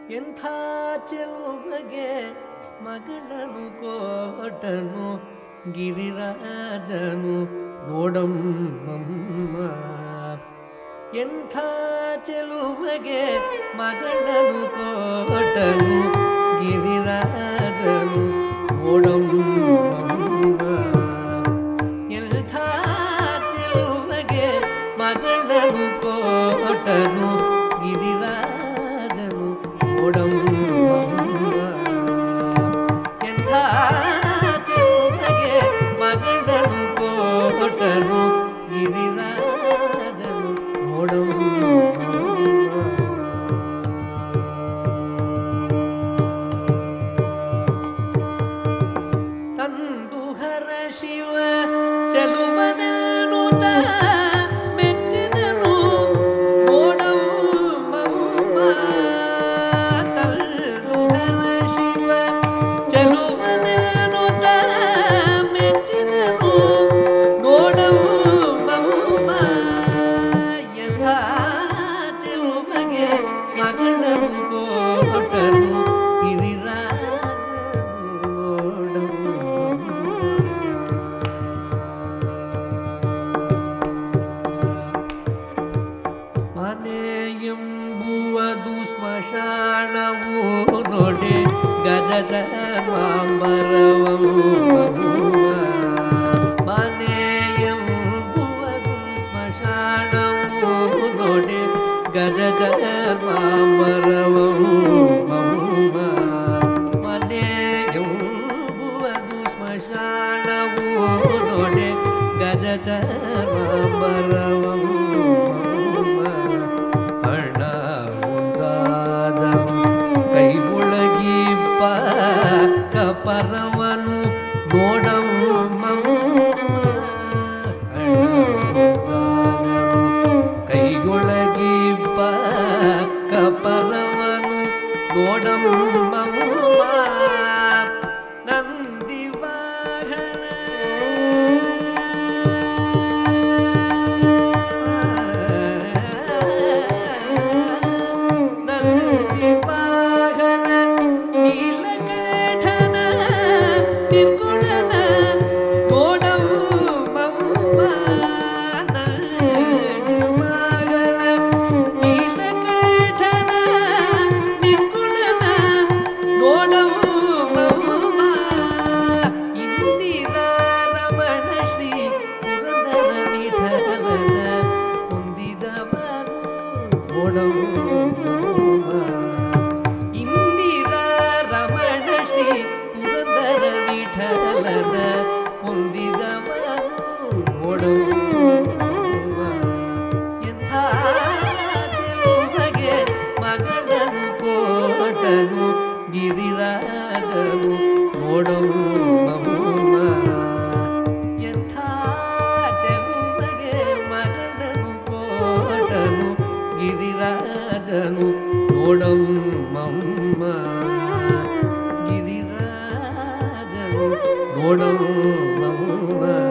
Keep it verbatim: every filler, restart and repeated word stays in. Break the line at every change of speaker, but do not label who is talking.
ಎಂಥ ಚೆಲುವೆಗೆ ಮಗಳನು ಕೊಟ್ಟನು ಗಿರಿರಾಜನು ನೋಡಮ್ಮ. ಎಂಥ ಚೆಲುವೆಗೆ ಮಗಳನು ಕೊಟ್ಟನು ಗಿರಿರಾಜನು ನೋಡಮ್ಮ. ಎಂಥ ಚೆಲುವೆಗೆ ಮಗಳನು ಕೊಟ್ಟನು ಗಿರಿರಾಜನು ನೋಡಮ್ಮ. ಎಂಥ ಚೆಲುವೆಗೆ ಮಗಳನು ಕೊಟ್ಟನು ಗಿರಿರಾಜನು ನೋಡಮ್ಮ. ತಂದು ಹರ ಶಿವ ಚೆಲುವನನುತ ಮೆಚ್ಚಿದನು ನೋಡಮ್ಮ. ತಂದು ಹರ ಶಿವ ಚೆಲುವನನುತ ಮೆಚ್ಚಿದನು ನೋಡಮ್ಮ. ಎಂಥ ಚೆಲುವೆಗೆ ಮಗಳನು ಕೊಟ್ಟನು ಗಿರಿರಾಜನು ನೋಡಮ್ಮ. ಮನೆಯೆಂಬುವುದು ಸ್ಮಶಾನವು ನೋಡೆ ಗಜ ಜನ್ಮಾಂಬರವಂ. ಮನೆಯೆಂಬುವುದು ಸ್ಮಶಾನವು ನೋಡೆ ಗಜ ಜನ್ಮಾಂಬರವಂ. ಮನೆಯೆಂಬುವುದು ಸ್ಮಶಾನವು ನೋಡೆ ಗಜ ಜನ್ಮಾಂಬರವಂ. ಹಣ ಉಂಟಾದನು ಕೈ ಒಳಗಿಪ್ಪ ಕಪರವನು ನೋಡಮ್ಮ. ಕೈಗೊಳಗಿಪ್ಪ ಕಪರವನು ನೋಡಮ್ಮ. ನಂದಿವಾಹನ ನಂದಿವಾಹನ ನೀಲಕಂಠನ ನಿರ್ಗುಣನ ನೋಡಮ್ಮ. ನಂದಿವಾಹನ ನೀಲಕಂಠನ ನಿರ್ಗುಣನ ನೋಡಮ್ಮ. ಇಂದಿರಾ ರಮಣ ಶ್ರೀ ಪುರಂದರ ವಿಠಲನ ಹೊಂದಿದವನು ನೋಡಮ್ಮ. ಇಂದಿರಾ ರಮಣ ಶ್ರೀ ಪುರಂದರ ವಿಠಲನ ಹೊಂದಿದವನು ನೋಡಮ್ಮ. ಎಂಥ ಚೆಲುವೆಗೆ ಮಗಳನು ಕೊಟ್ಟನು ಗಿರಿರಾಜನು ನೋಡಮ್ಮ. ಎಂಥ ಚೆಲುವೆಗೆ ಮಗಳನು ಕೊಟ್ಟನು ಗಿರಿರಾಜನು ನೋಡಮ್ಮ. ಗಿರಿರಾಜನು ನೋಡಮ್ಮ.